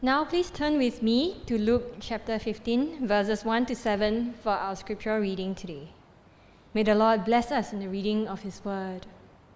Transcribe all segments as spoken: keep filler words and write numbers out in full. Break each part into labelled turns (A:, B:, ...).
A: Now please turn with me to Luke chapter fifteen, verses one to seven for our scripture reading today. May the Lord bless us in the reading of His word.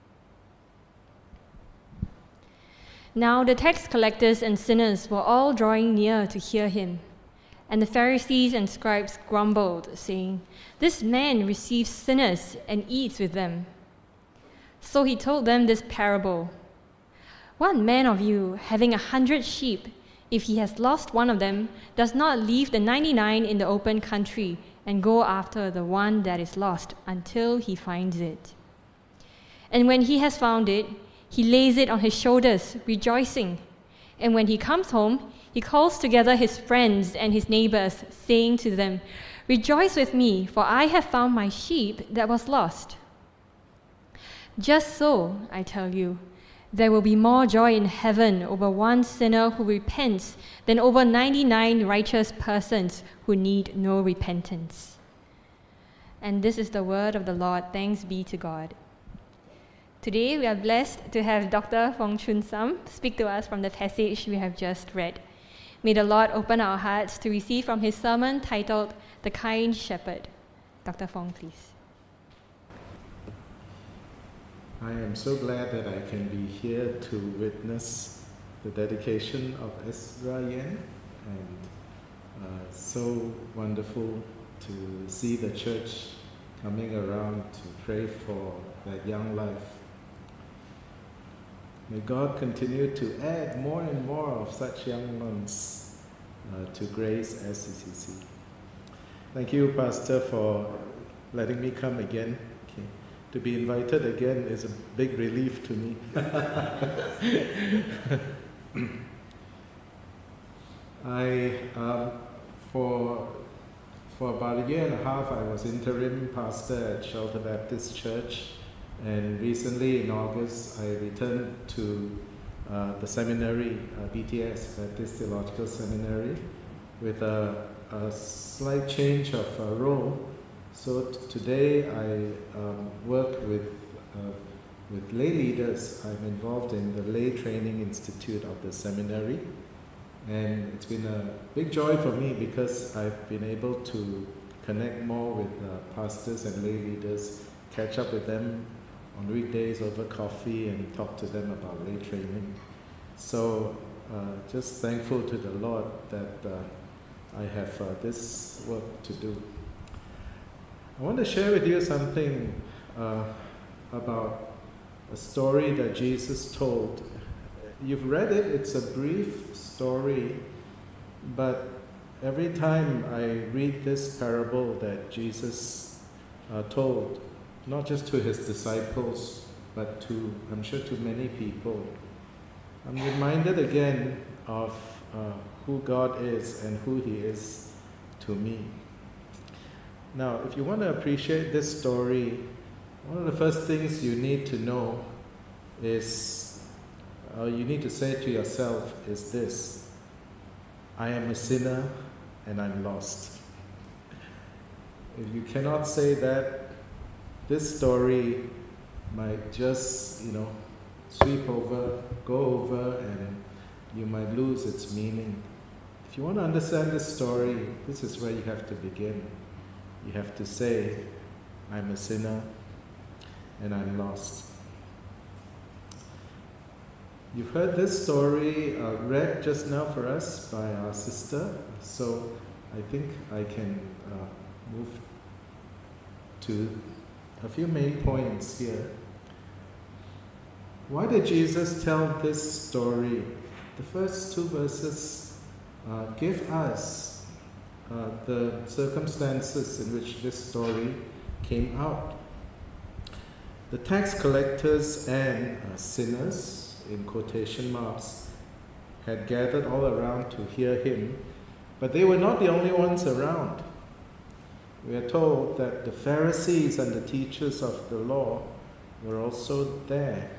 A: Now the tax collectors and sinners were all drawing near to hear him. And the Pharisees and scribes grumbled, saying, "This man receives sinners and eats with them." So he told them this parable. "What man of you, having a hundred sheep, if he has lost one of them, does not leave the ninety-nine in the open country and go after the one that is lost until he finds it? And when he has found it, he lays it on his shoulders, rejoicing. And when he comes home, he calls together his friends and his neighbors, saying to them, 'Rejoice with me, for I have found my sheep that was lost.' Just so, I tell you, there will be more joy in heaven over one sinner who repents than over ninety-nine righteous persons who need no repentance." And this is the word of the Lord. Thanks be to God. Today we are blessed to have Doctor Fong Chun Sam speak to us from the passage we have just read. May the Lord open our hearts to receive from his sermon titled The Kind Shepherd. Doctor Fong, please.
B: I am so glad that I can be here to witness the dedication of Ezra Yen, and uh, so wonderful to see the church coming around to pray for that young life. May God continue to add more and more of such young ones uh, to Grace S C C C. Thank you, Pastor, for letting me come again. Okay. To be invited again is a big relief to me. I, um, for, for about a year and a half, I was interim pastor at Shelter Baptist Church. And recently, in August, I returned to uh, the seminary, uh, B T S, Baptist Theological Seminary, with a, a slight change of uh, role. So t- today I um, work with, uh, with lay leaders. I'm involved in the Lay Training Institute of the seminary. And it's been a big joy for me because I've been able to connect more with uh, pastors and lay leaders, catch up with them on weekdays over coffee and talk to them about lay training. So uh, just thankful to the Lord that uh, I have uh, this work to do. I want to share with you something uh, about a story that Jesus told. You've read it, it's a brief story, but every time I read this parable that Jesus uh, told, not just to his disciples, but to, I'm sure, to many people, I'm reminded again of uh, who God is and who he is to me. Now, if you want to appreciate this story, one of the first things you need to know is, uh, you need to say to yourself is this: I am a sinner and I'm lost. If you cannot say that, this story might just, you know, sweep over, go over, and you might lose its meaning. If you want to understand this story, this is where you have to begin. You have to say, I'm a sinner and I'm lost. You've heard this story uh, read just now for us by our sister, so I think I can uh, move to a few main points here. Why did Jesus tell this story? The first two verses uh, give us uh, the circumstances in which this story came out. The tax collectors and uh, sinners, in quotation marks, had gathered all around to hear him, but they were not the only ones around. We are told that the Pharisees and the teachers of the law were also there.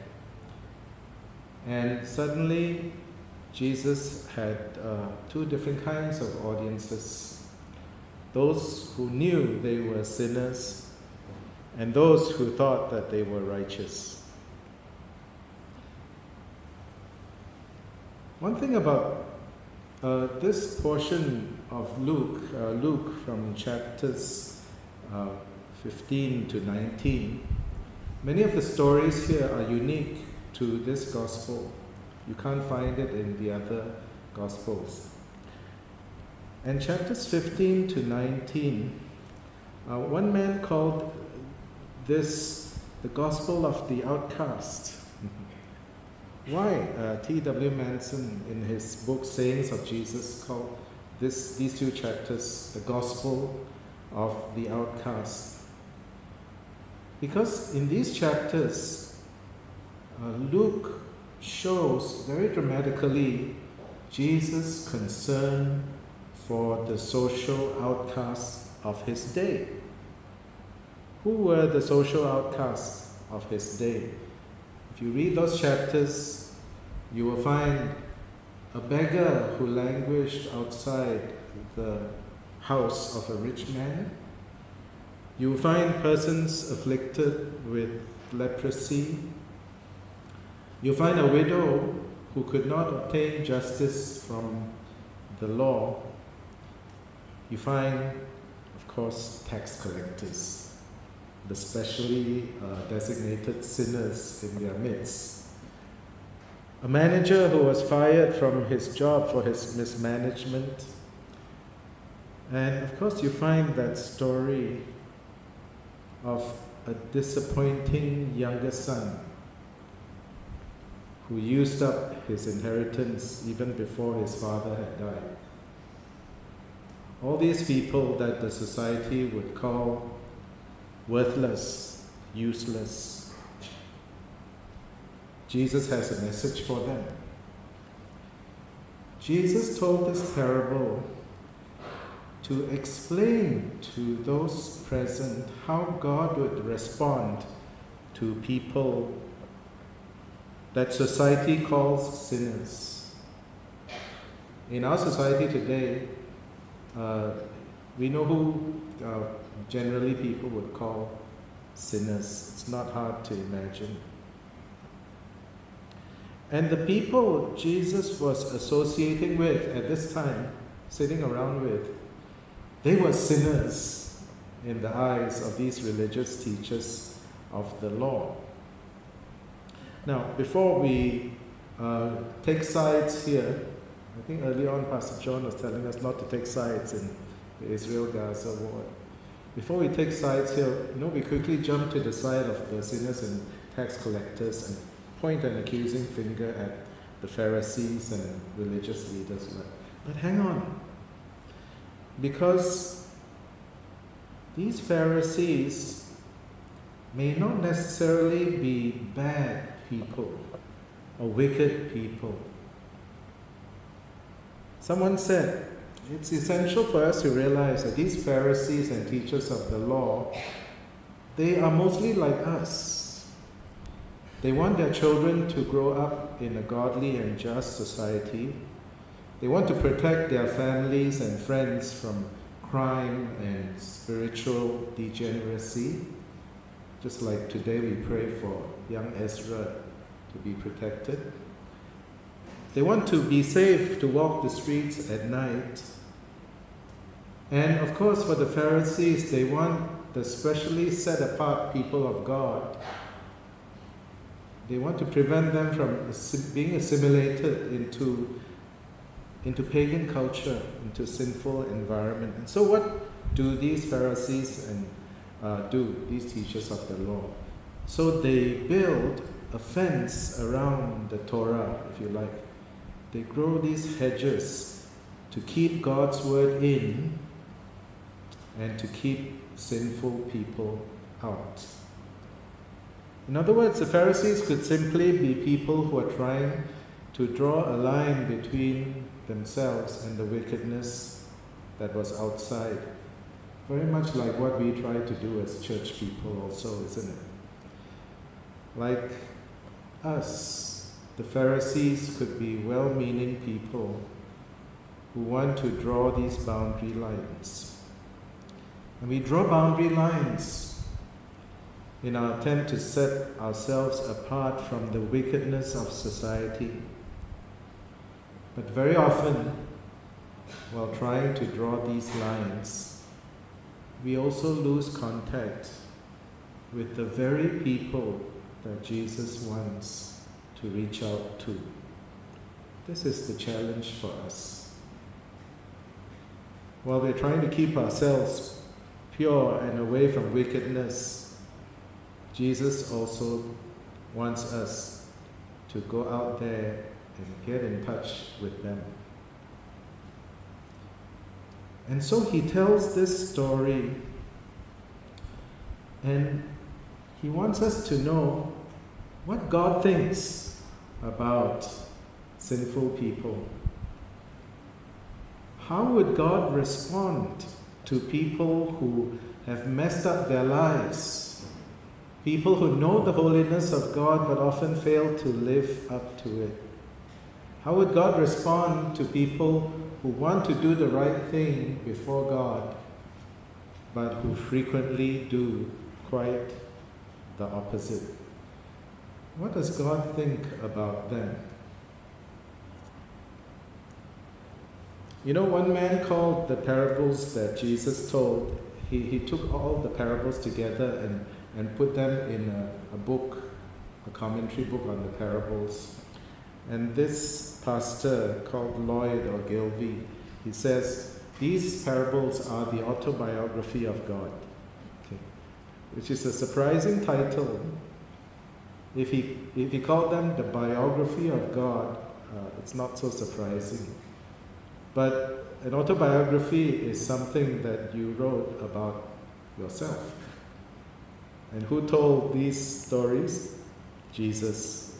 B: And suddenly, Jesus had uh, two different kinds of audiences. Those who knew they were sinners, and those who thought that they were righteous. One thing about uh, this portion of Luke, uh, Luke from chapters uh, fifteen to nineteen, many of the stories here are unique to this gospel. You can't find it in the other gospels. And chapters fifteen to nineteen, uh, one man called this the gospel of the outcast. Why? Uh, T W Manson, in his book Sayings of Jesus, called this, these two chapters the gospel of the outcast. Because in these chapters, uh, Luke shows very dramatically Jesus' concern for the social outcasts of his day. Who were the social outcasts of his day? If you read those chapters, you will find a beggar who languished outside the house of a rich man. You will find persons afflicted with leprosy. You find a widow who could not obtain justice from the law. You find, of course, tax collectors, the specially uh, designated sinners in their midst. A manager who was fired from his job for his mismanagement. And of course, you find that story of a disappointing younger son who used up his inheritance even before his father had died. All these people that the society would call worthless, useless. Jesus has a message for them. Jesus told this parable to explain to those present how God would respond to people that society calls sinners. In our society today, uh, we know who uh, generally people would call sinners. It's not hard to imagine. And the people Jesus was associating with at this time, sitting around with, they were sinners in the eyes of these religious teachers of the law. Now, before we uh, take sides here, I think early on Pastor John was telling us not to take sides in the Israel-Gaza war. Before we take sides here, you know, we quickly jump to the side of the sinners and tax collectors and point an accusing finger at the Pharisees and religious leaders. But hang on. Because these Pharisees may not necessarily be bad people or wicked people. Someone said, it's essential for us to realize that these Pharisees and teachers of the law, they are mostly like us. They want their children to grow up in a godly and just society. They want to protect their families and friends from crime and spiritual degeneracy. Just like today we pray for young Ezra to be protected. They want to be safe to walk the streets at night. And of course, for the Pharisees, they want the specially set apart people of God. They want to prevent them from being assimilated into, into pagan culture, into sinful environment. And so what do these Pharisees and uh, do, these teachers of the law? So they build a fence around the Torah, if you like. They grow these hedges to keep God's word in and to keep sinful people out. In other words, the Pharisees could simply be people who are trying to draw a line between themselves and the wickedness that was outside. Very much like what we try to do as church people also, isn't it? Like us, the Pharisees could be well-meaning people who want to draw these boundary lines. And we draw boundary lines in our attempt to set ourselves apart from the wickedness of society. But very often, while trying to draw these lines, we also lose contact with the very people that Jesus wants to reach out to. This is the challenge for us. While we're trying to keep ourselves pure and away from wickedness, Jesus also wants us to go out there and get in touch with them. And so he tells this story, and he wants us to know what God thinks about sinful people. How would God respond to people who have messed up their lives? People who know the holiness of God but often fail to live up to it. How would God respond to people who want to do the right thing before God but who frequently do quite the opposite? What does God think about them? You know, one man called the parables that Jesus told, he, he took all the parables together and, and put them in a, a book, a commentary book on the parables. And this pastor called Lloyd Ogilvie, he says, these parables are the autobiography of God. Okay. Which is a surprising title. If he, if he called them the biography of God, uh, it's not so surprising. But an autobiography is something that you wrote about yourself. And who told these stories? Jesus.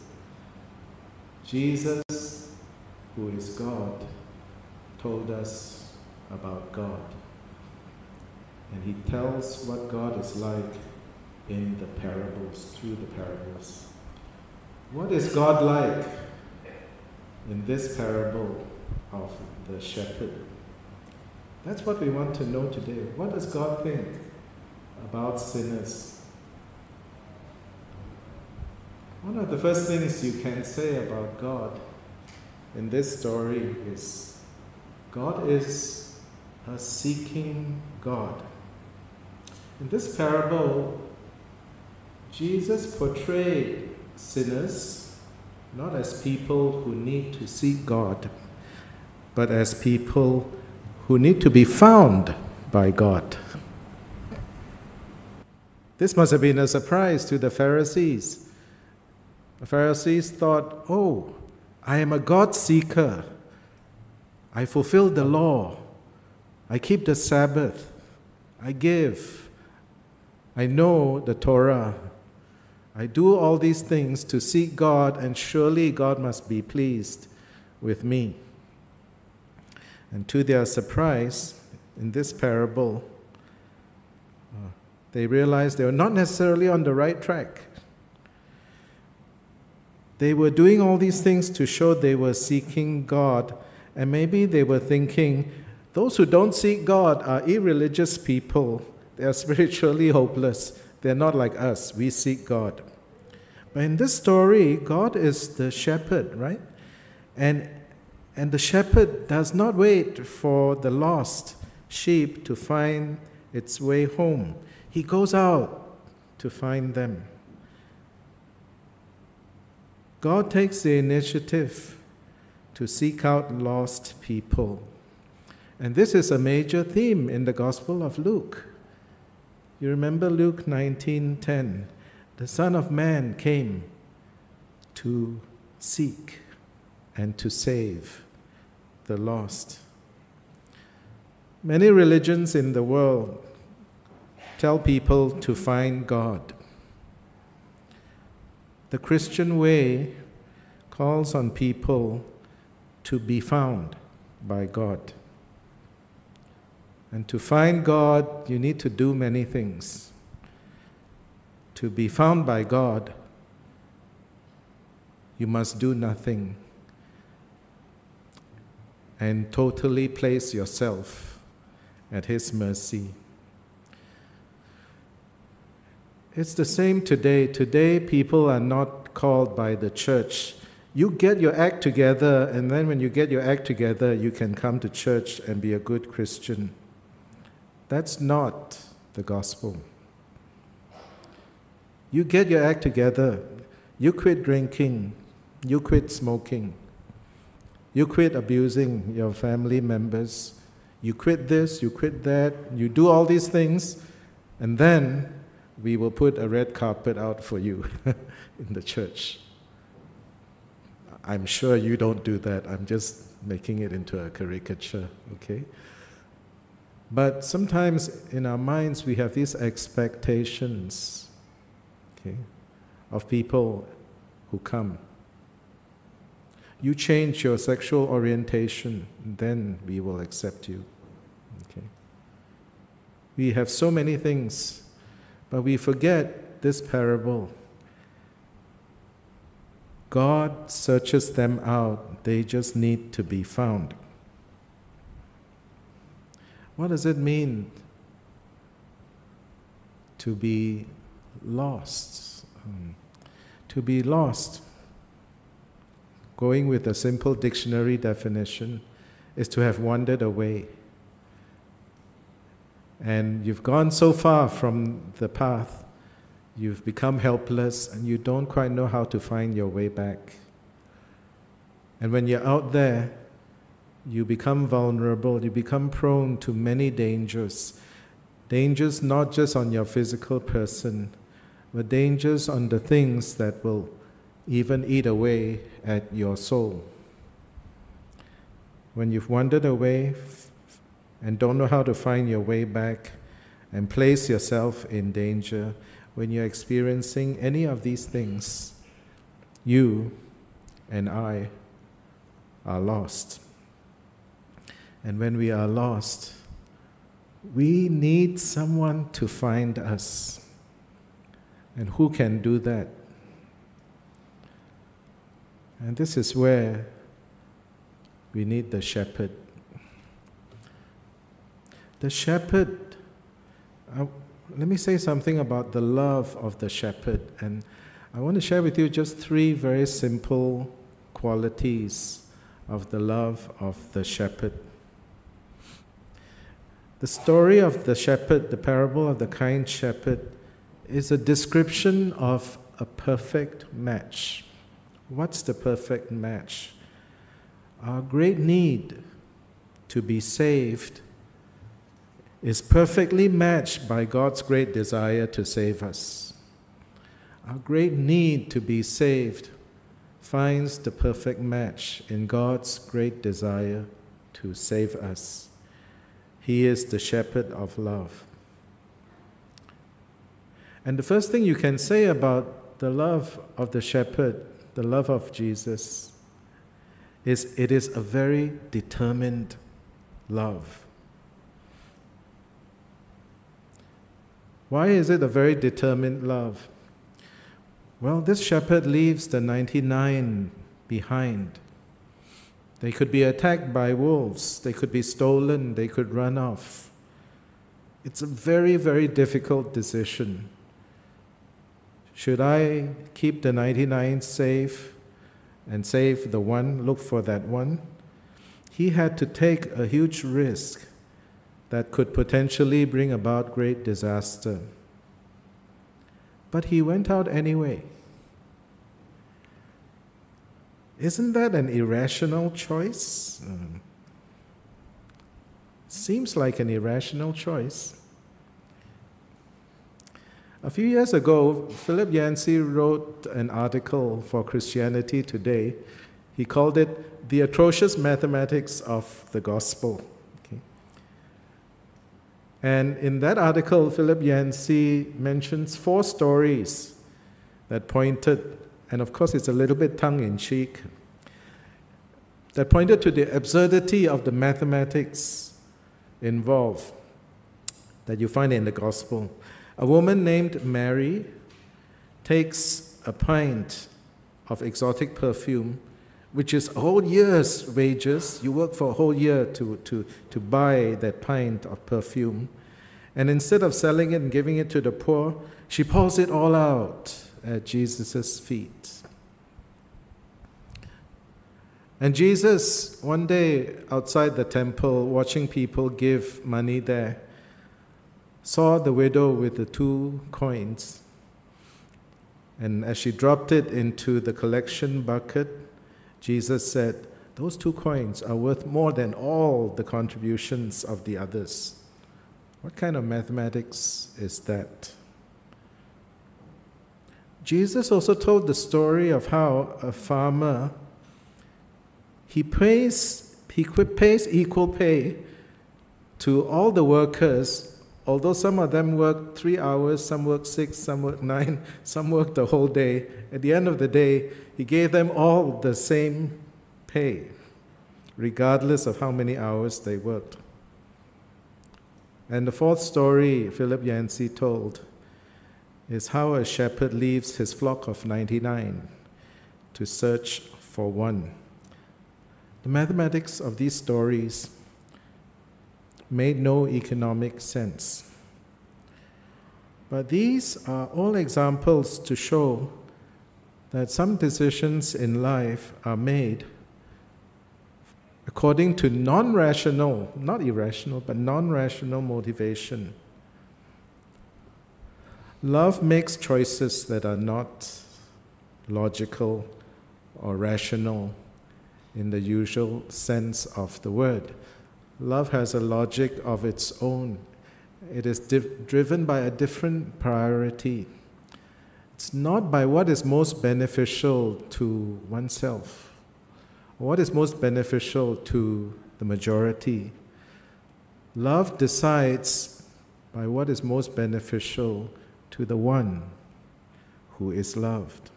B: Jesus, who is God, told us about God. And he tells what God is like in the parables, through the parables. What is God like in this parable of the shepherd? That's what we want to know today. What does God think about sinners? One of the first things you can say about God in this story is God is a seeking God. In this parable, Jesus portrayed sinners not as people who need to seek God, but as people who need to be found by God. This must have been a surprise to the Pharisees. The Pharisees thought, oh, I am a God seeker. I fulfill the law. I keep the Sabbath. I give. I know the Torah. I do all these things to seek God, and surely God must be pleased with me. And to their surprise, in this parable, uh, they realized they were not necessarily on the right track. They were doing all these things to show they were seeking God, and maybe they were thinking, those who don't seek God are irreligious people. They are spiritually hopeless. They're not like us. We seek God. But in this story, God is the shepherd, right? And And the shepherd does not wait for the lost sheep to find its way home. He goes out to find them. God takes the initiative to seek out lost people. And this is a major theme in the Gospel of Luke. You remember Luke nineteen ten. The Son of Man came to seek and to save the lost. Many religions in the world tell people to find God. The Christian way calls on people to be found by God. And to find God, you need to do many things. To be found by God, you must do nothing and totally place yourself at His mercy. It's the same today. Today, people are not called by the church You get your act together, and then when you get your act together, you can come to church and be a good Christian. That's not the gospel. You get your act together, you quit drinking, you quit smoking, you quit abusing your family members, you quit this, you quit that, you do all these things, and then we will put a red carpet out for you in the church. I'm sure you don't do that. I'm just making it into a caricature, okay? But sometimes in our minds we have these expectations, okay, of people who come. You change your sexual orientation, then we will accept you, okay? We have so many things, but we forget this parable. God searches them out. They just need to be found. What does it mean to be lost? Um, to be lost, going with a simple dictionary definition, is to have wandered away. And you've gone so far from the path, you've become helpless, and you don't quite know how to find your way back. And when you're out there, you become vulnerable, you become prone to many dangers. Dangers not just on your physical person, but dangers on the things that will even eat away at your soul. When you've wandered away and don't know how to find your way back and place yourself in danger, when you're experiencing any of these things, you and I are lost. And when we are lost, we need someone to find us. And who can do that? And this is where we need the shepherd. The shepherd, uh, let me say something about the love of the shepherd. And I want to share with you just three very simple qualities of the love of the shepherd. The story of the shepherd, the parable of the kind shepherd, is a description of a perfect match. What's the perfect match? Our great need to be saved is perfectly matched by God's great desire to save us. Our great need to be saved finds the perfect match in God's great desire to save us. He is the shepherd of love. And the first thing you can say about the love of the shepherd, the love of Jesus, is it is a very determined love. Why is it a very determined love? Well, this shepherd leaves the ninety-nine behind. They could be attacked by wolves, they could be stolen, they could run off. It's a very, very difficult decision. Should I keep the ninety-nine safe and save the one, look for that one? He had to take a huge risk that could potentially bring about great disaster. But he went out anyway. Isn't that an irrational choice? Um, seems like an irrational choice. A few years ago, Philip Yancey wrote an article for Christianity Today. He called it The Atrocious Mathematics of the Gospel. Okay. And in that article, Philip Yancey mentions four stories that pointed, and of course it's a little bit tongue-in-cheek, that pointed to the absurdity of the mathematics involved that you find in the Gospel. A woman named Mary takes a pint of exotic perfume, which is a whole year's wages. You work for a whole year to, to, to buy that pint of perfume. And instead of selling it and giving it to the poor, she pours it all out at Jesus' feet. And Jesus, one day outside the temple, watching people give money there, saw the widow with the two coins. And as she dropped it into the collection bucket, Jesus said, "Those two coins are worth more than all the contributions of the others." What kind of mathematics is that? Jesus also told the story of how a farmer, he pays, he pays equal pay to all the workers, although some of them work three hours, some work six, some work nine, some work the whole day. At the end of the day, he gave them all the same pay, regardless of how many hours they worked. And the fourth story Philip Yancey told is how a shepherd leaves his flock of ninety-nine to search for one. The mathematics of these stories made no economic sense. But these are all examples to show that some decisions in life are made according to non-rational, not irrational, but non-rational motivation. Love makes choices that are not logical or rational in the usual sense of the word. Love has a logic of its own. It is div- driven by a different priority. It's not by what is most beneficial to oneself, or what is most beneficial to the majority. Love decides by what is most beneficial to the one who is loved.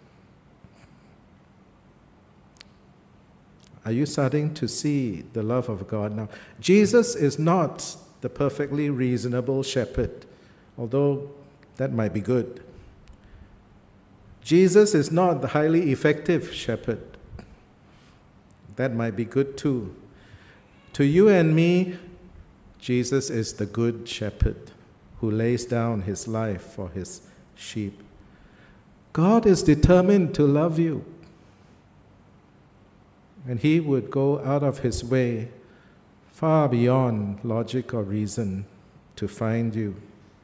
B: Are you starting to see the love of God now? Jesus is not the perfectly reasonable shepherd, although that might be good. Jesus is not the highly effective shepherd. That might be good too. To you and me, Jesus is the good shepherd who lays down his life for his sheep. God is determined to love you, and he would go out of his way far beyond logic or reason to find you.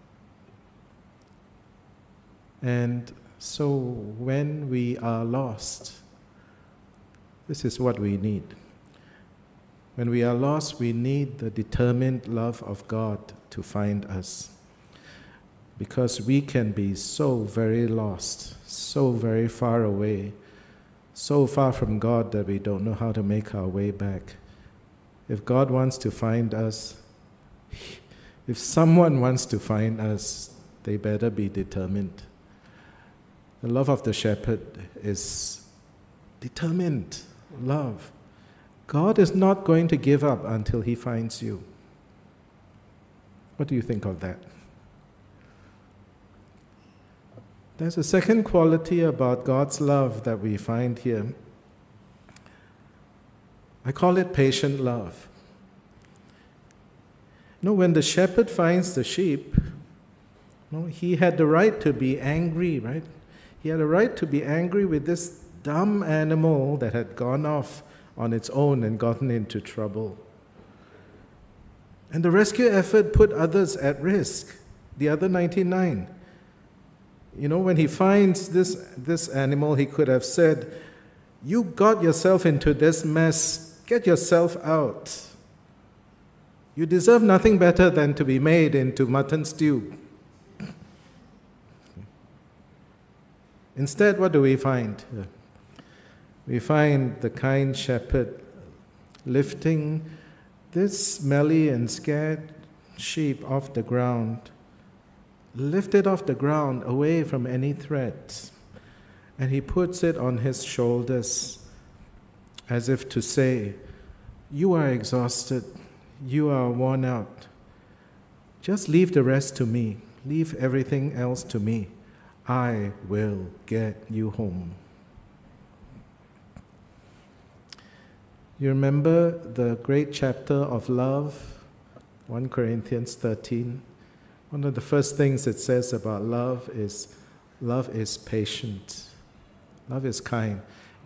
B: And so when we are lost, this is what we need. When we are lost, we need the determined love of God to find us. Because we can be so very lost, so very far away, so far from God that we don't know how to make our way back. If God wants to find us, if someone wants to find us, they better be determined. The love of the shepherd is determined love. God is not going to give up until he finds you. What do you think of that? There's a second quality about God's love that we find here. I call it patient love. You know, when the shepherd finds the sheep, you know, he had the right to be angry, right? He had a right to be angry with this dumb animal that had gone off on its own and gotten into trouble. And the rescue effort put others at risk, the other ninety-nine. You know, when he finds this, this animal, he could have said, "You got yourself into this mess, get yourself out. You deserve nothing better than to be made into mutton stew." Instead, what do we find? We find the kind shepherd lifting this smelly and scared sheep off the ground, lift it off the ground away from any threat, and he puts it on his shoulders as if to say, "You are exhausted, you are worn out. Just leave the rest to me, leave everything else to me. I will get you home." You remember the great chapter of love, First Corinthians thirteen? One of the first things it says about love is, love is patient. Love is kind.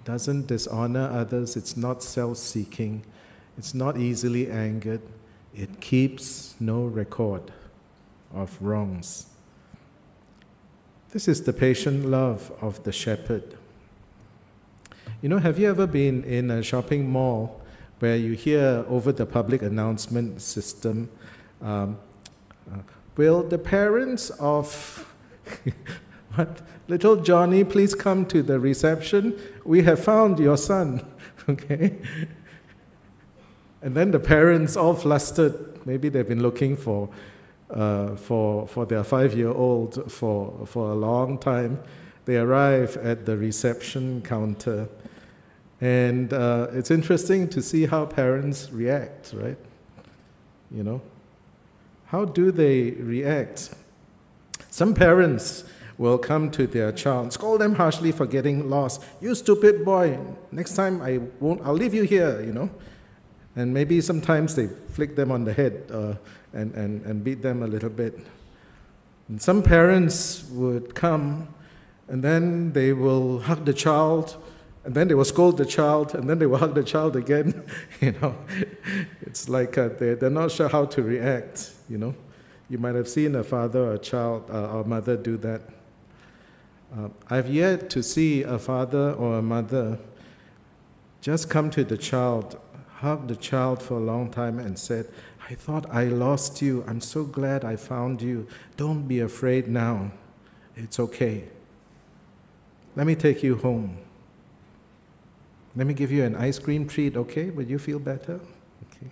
B: doesn't dishonor others, it's not self-seeking, it's not easily angered, it keeps no record of wrongs. This is the patient love of the shepherd. You know, have you ever been in a shopping mall where you hear over the public announcement system, um, uh, will the parents of what? Little Johnny please come to the reception? We have found your son. Okay? And then the parents all flustered. Maybe they've been looking for uh, for for their five-year-old for for a long time. They arrive at the reception counter, and uh, it's interesting to see how parents react, right? You know, how do they react? Some parents will come to their child, scold them harshly for getting lost. You stupid boy! Next time I won't. I'll leave you here. You know. And maybe sometimes they flick them on the head uh, and, and, and beat them a little bit. And some parents would come, and then they will hug the child, and then they will scold the child, and then they will hug the child again. You know, it's like uh, they're, they're not sure how to react, you know. You might have seen a father or a child uh, or mother do that. Uh, I've yet to see a father or a mother just come to the child, hugged the child for a long time and said, I thought I lost you. I'm so glad I found you. Don't be afraid now. It's okay. Let me take you home. Let me give you an ice cream treat, okay? Will you feel better? Okay.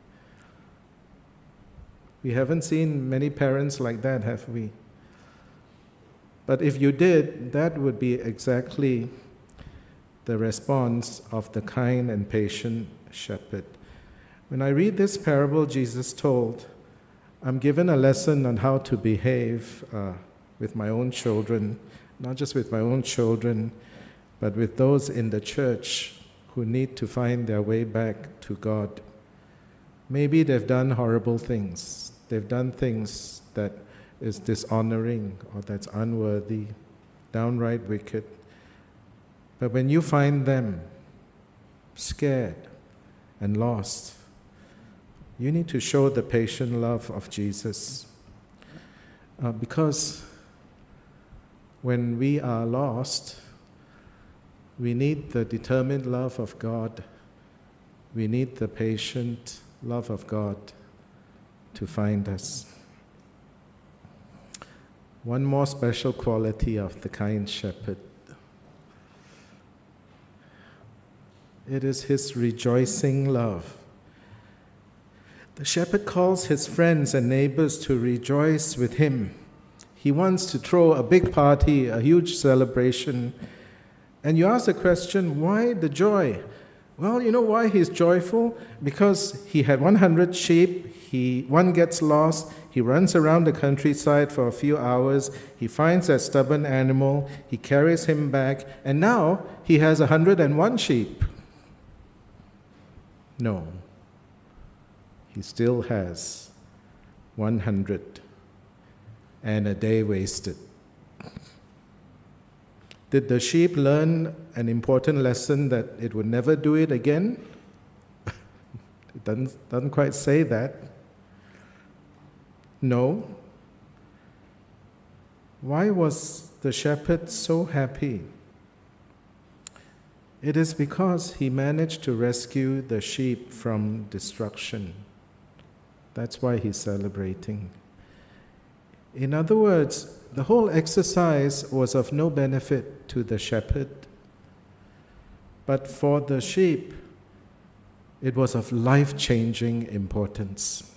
B: We haven't seen many parents like that, have we? But if you did, that would be exactly the response of the kind and patient shepherd. When I read this parable Jesus told, I'm given a lesson on how to behave uh, with my own children, not just with my own children, but with those in the church who need to find their way back to God. Maybe they've done horrible things. They've done things that is dishonoring or that's unworthy, downright wicked. But when you find them scared and lost, you need to show the patient love of Jesus. Uh, because when we are lost, we need the determined love of God. We need the patient love of God to find us. One more special quality of the kind shepherd. It is his rejoicing love. The shepherd calls his friends and neighbors to rejoice with him. He wants to throw a big party, a huge celebration. And you ask the question, why the joy? Well, you know why he's joyful? Because he had one hundred sheep, he, one gets lost, he runs around the countryside for a few hours, he finds that stubborn animal, he carries him back, and now he has one hundred and one sheep. No. He still has one hundred and a day wasted. Did the sheep learn an important lesson that it would never do it again? It doesn't, doesn't quite say that. No. Why was the shepherd so happy? It is because he managed to rescue the sheep from destruction. That's why he's celebrating. In other words, the whole exercise was of no benefit to the shepherd, but for the sheep, it was of life-changing importance.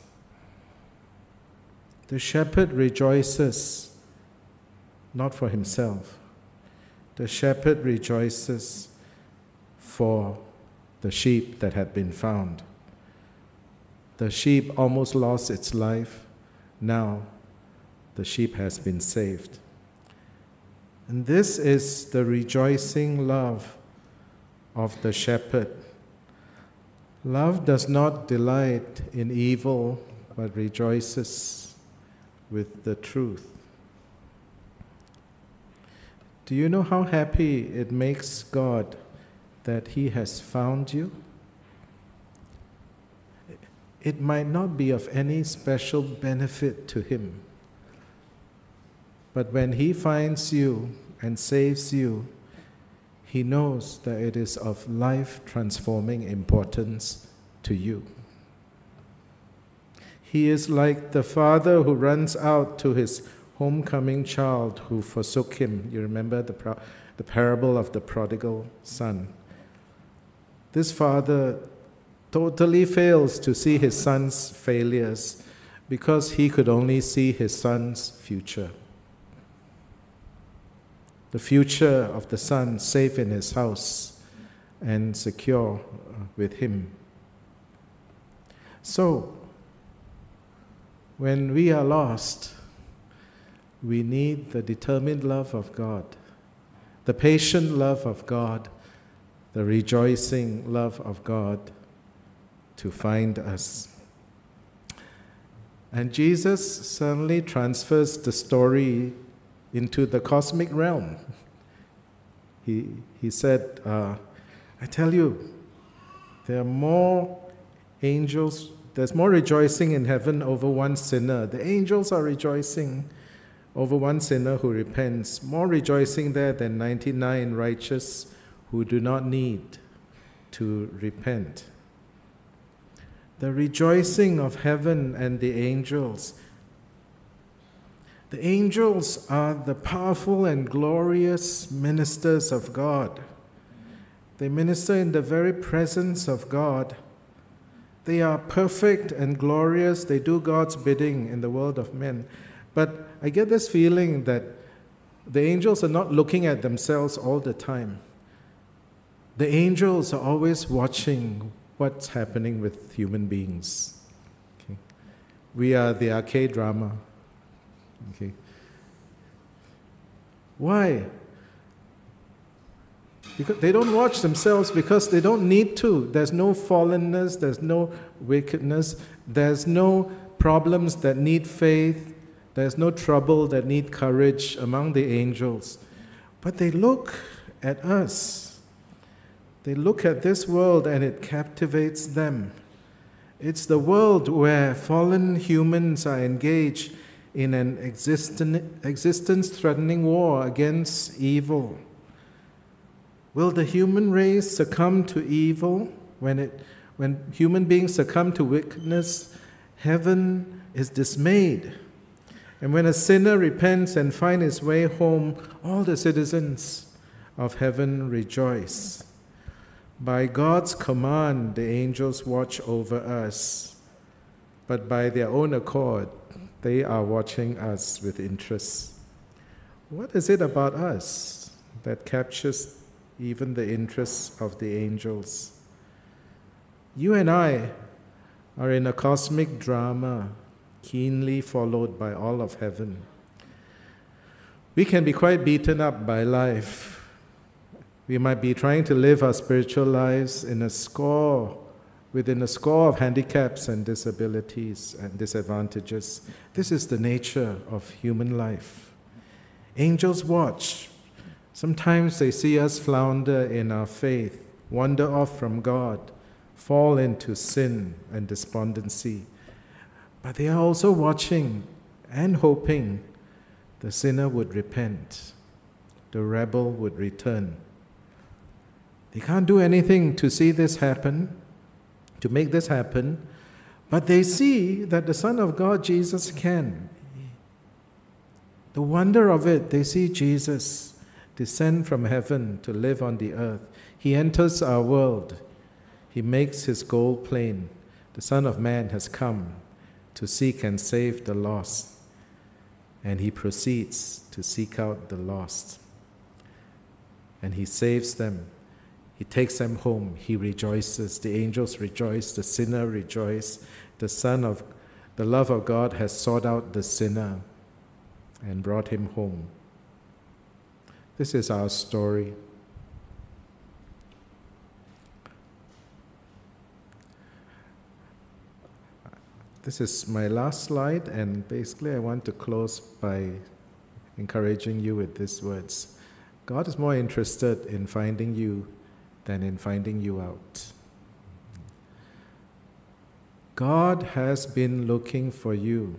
B: The shepherd rejoices not for himself. The shepherd rejoices for the sheep that had been found. The sheep almost lost its life. Now, the sheep has been saved. And this is the rejoicing love of the shepherd. Love does not delight in evil, but rejoices with the truth. Do you know how happy it makes God that He has found you? It might not be of any special benefit to Him, but when He finds you and saves you, He knows that it is of life-transforming importance to you. He is like the father who runs out to his homecoming child who forsook him. You remember the, pro- the parable of the prodigal son. This father totally fails to see his son's failures because he could only see his son's future. The future of the son safe in his house and secure with him. So, when we are lost, we need the determined love of God, the patient love of God, the rejoicing love of God to find us. And Jesus suddenly transfers the story into the cosmic realm. He, he said, uh, I tell you, there are more angels, there's more rejoicing in heaven over one sinner. The angels are rejoicing over one sinner who repents, more rejoicing there than ninety-nine righteous who do not need to repent. The rejoicing of heaven and the angels. The angels are the powerful and glorious ministers of God. They minister in the very presence of God. They are perfect and glorious. They do God's bidding in the world of men. But I get this feeling that the angels are not looking at themselves all the time. The angels are always watching what's happening with human beings. Okay. We are the arcade drama. Okay. Why? Because they don't watch themselves because they don't need to. There's no fallenness, there's no wickedness, there's no problems that need faith, there's no trouble that need courage among the angels. But they look at us. They look at this world and it captivates them. It's the world where fallen humans are engaged in an existence-threatening war against evil. Will the human race succumb to evil? When, it, when human beings succumb to wickedness, heaven is dismayed. And when a sinner repents and finds his way home, all the citizens of heaven rejoice. By God's command, the angels watch over us, but by their own accord, they are watching us with interest. What is it about us that captures even the interests of the angels? You and I are in a cosmic drama, keenly followed by all of heaven. We can be quite beaten up by life. We might be trying to live our spiritual lives in a score within a score of handicaps and disabilities and disadvantages. This is the nature of human life. Angels watch. Sometimes they see us flounder in our faith, wander off from God, fall into sin and despondency. But they are also watching and hoping the sinner would repent, the rebel would return. They can't do anything to see this happen, to make this happen, but they see that the Son of God, Jesus, can. The wonder of it, they see Jesus descend from heaven to live on the earth. He enters our world. He makes his goal plain. The Son of Man has come to seek and save the lost, and he proceeds to seek out the lost. And he saves them. He takes them home. He rejoices. The angels rejoice. The sinner rejoices. The Son of the love of God has sought out the sinner and brought him home. This is our story. This is my last slide, and basically I want to close by encouraging you with these words. God is more interested in finding you than in finding you out. God has been looking for you.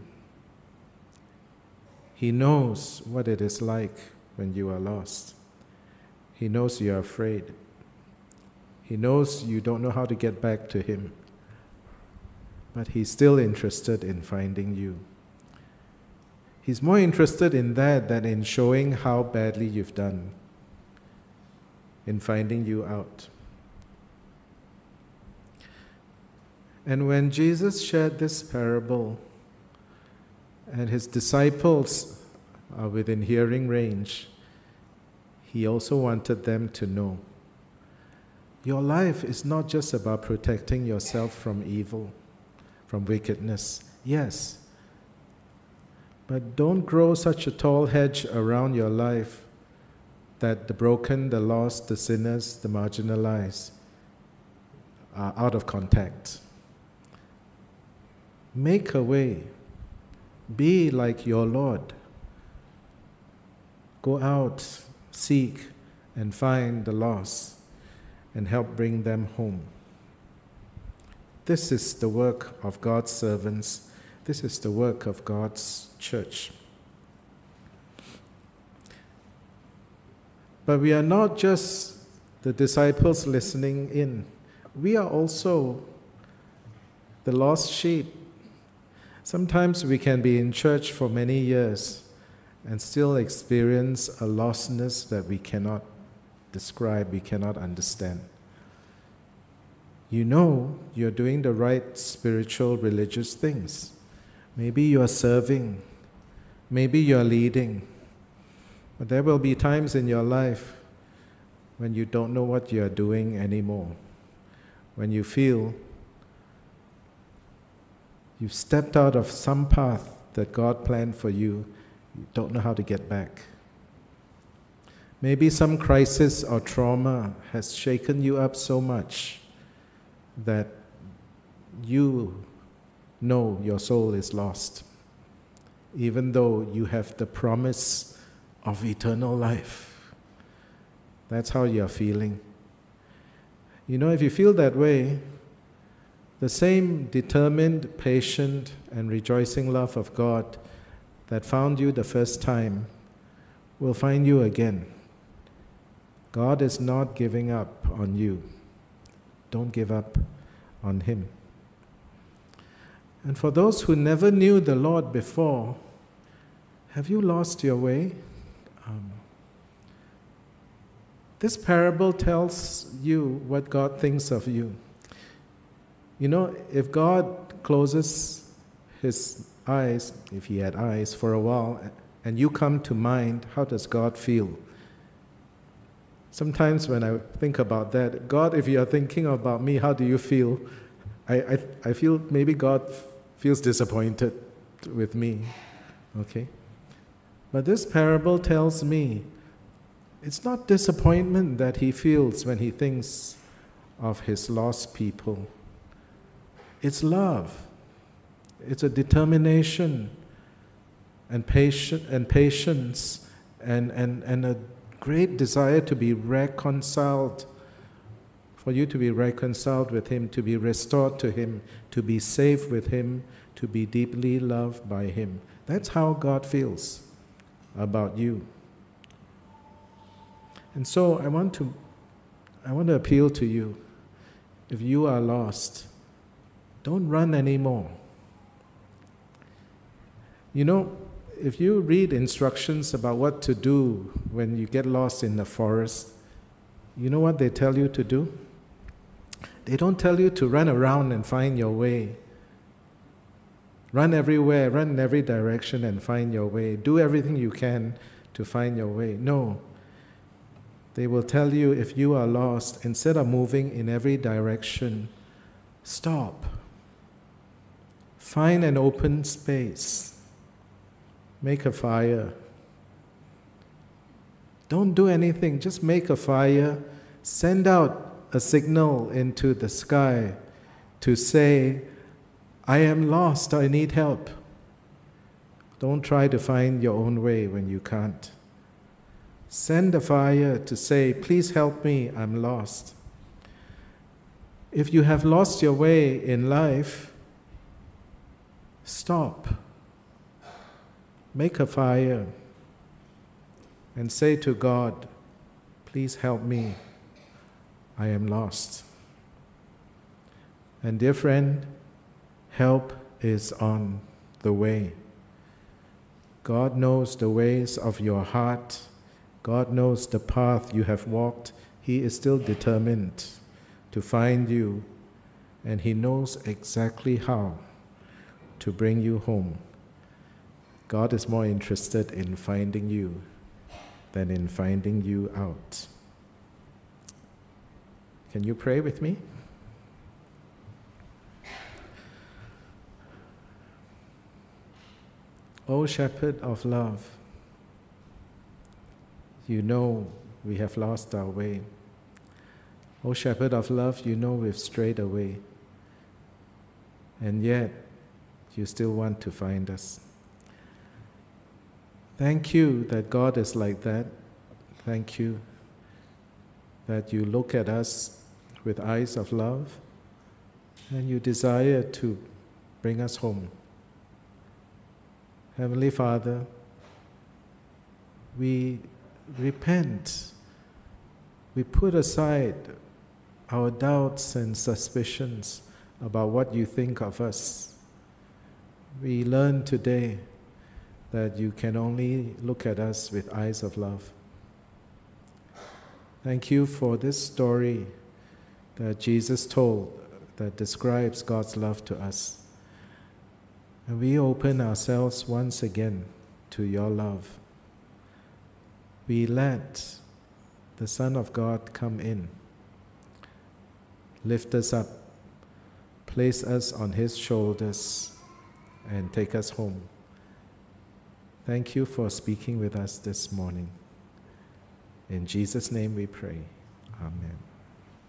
B: He knows what it is like when you are lost. He knows you are afraid. He knows you don't know how to get back to Him. But He's still interested in finding you. He's more interested in that than in showing how badly you've done, in finding you out. And when Jesus shared this parable, and His disciples are within hearing range, He also wanted them to know, your life is not just about protecting yourself from evil, from wickedness. Yes, but don't grow such a tall hedge around your life that the broken, the lost, the sinners, the marginalized are out of contact. Make a way. Be like your Lord. Go out, seek, and find the lost, and help bring them home. This is the work of God's servants. This is the work of God's church. But we are not just the disciples listening in. We are also the lost sheep. Sometimes we can be in church for many years and still experience a lostness that we cannot describe, we cannot understand. You know you're doing the right spiritual, religious things. Maybe you're serving. Maybe you're leading. But there will be times in your life when you don't know what you're doing anymore. When you feel you've stepped out of some path that God planned for you, you don't know how to get back. Maybe some crisis or trauma has shaken you up so much that you know your soul is lost, even though you have the promise of eternal life. That's how you're feeling. You know, if you feel that way, the same determined, patient, and rejoicing love of God that found you the first time will find you again. God is not giving up on you. Don't give up on Him. And for those who never knew the Lord before, have you lost your way? Um, this parable tells you what God thinks of you. You know, if God closes His eyes, if He had eyes for a while, and you come to mind, how does God feel? Sometimes when I think about that, God, if you are thinking about me, how do you feel? I, I, I feel maybe God feels disappointed with me, okay? But this parable tells me it's not disappointment that He feels when He thinks of His lost people. It's love. It's a determination and patience and patience and, and, and a great desire to be reconciled, for you to be reconciled with Him, to be restored to Him, to be safe with Him, to be deeply loved by Him. That's how God feels about you. And so I want to, I want to appeal to you. If you are lost, don't run anymore. You know, if you read instructions about what to do when you get lost in the forest, you know what they tell you to do? They don't tell you to run around and find your way. Run everywhere, run in every direction and find your way. Do everything you can to find your way. No. They will tell you if you are lost, instead of moving in every direction, stop. Find an open space. Make a fire. Don't do anything, just make a fire. Send out a signal into the sky to say, I am lost, I need help. Don't try to find your own way when you can't. Send a fire to say, please help me, I'm lost. If you have lost your way in life, stop. Make a fire and say to God, please help me. I am lost. And dear friend, help is on the way. God knows the ways of your heart. God knows the path you have walked. He is still determined to find you, and He knows exactly how to bring you home. God is more interested in finding you than in finding you out. Can you pray with me? O Shepherd of love, you know we have lost our way. O Shepherd of love, you know we've strayed away. And yet, you still want to find us. Thank you that God is like that. Thank you that you look at us with eyes of love and you desire to bring us home. Heavenly Father, we repent. We put aside our doubts and suspicions about what you think of us. We learn today that you can only look at us with eyes of love. Thank you for this story that Jesus told that describes God's love to us. And we open ourselves once again to your love. We let the Son of God come in, lift us up, place us on His shoulders, and take us home. Thank you for speaking with us this morning. In Jesus' name we pray. Amen.